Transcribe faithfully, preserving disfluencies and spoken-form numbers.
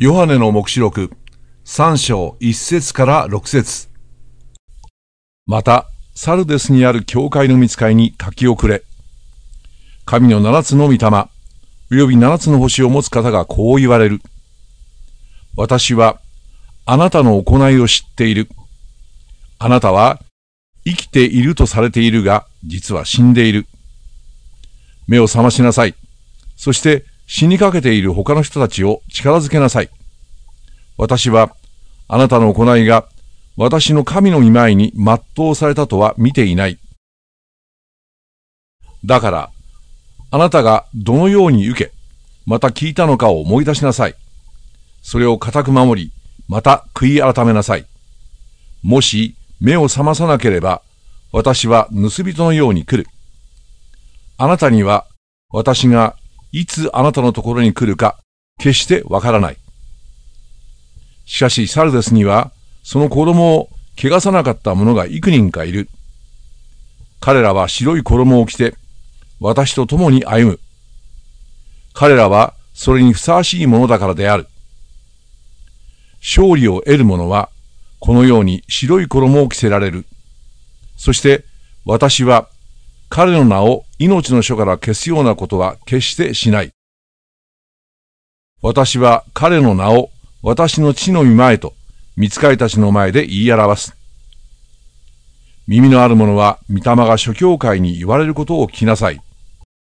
ヨハネの黙示録さん章いち節からろく節。また、サルデスにある教会の御使いに書き送れ。神の七つの御霊、および七つの星を持つ方がこう言われる。私は、あなたの行いを知っている。あなたは、生きているとされているが、実は死んでいる。目を覚ましなさい。そして、死にかけている他の人たちを力づけなさい。私は、あなたの行いが、私の神の御前に全うされたとは見ていない。だから、あなたがどのように受け、また聞いたのかを思い出しなさい。それを固く守り、また悔い改めなさい。もし目を覚まさなければ、私は盗人のように来る。あなたには、私がいつあなたのところに来るか、決してわからない。しかしサルデスには、その子供を汚さなかった者が幾人かいる。彼らは白い衣を着て、私と共に歩む。彼らはそれにふさわしいものだからである。勝利を得る者は、このように白い衣を着せられる。そして私は彼の名を命の書から消すようなことは決してしない。私は彼の名を私の父の御前と御使いたちの前で言い表す。耳のある者は御霊が諸教会に言われることを聞きなさい。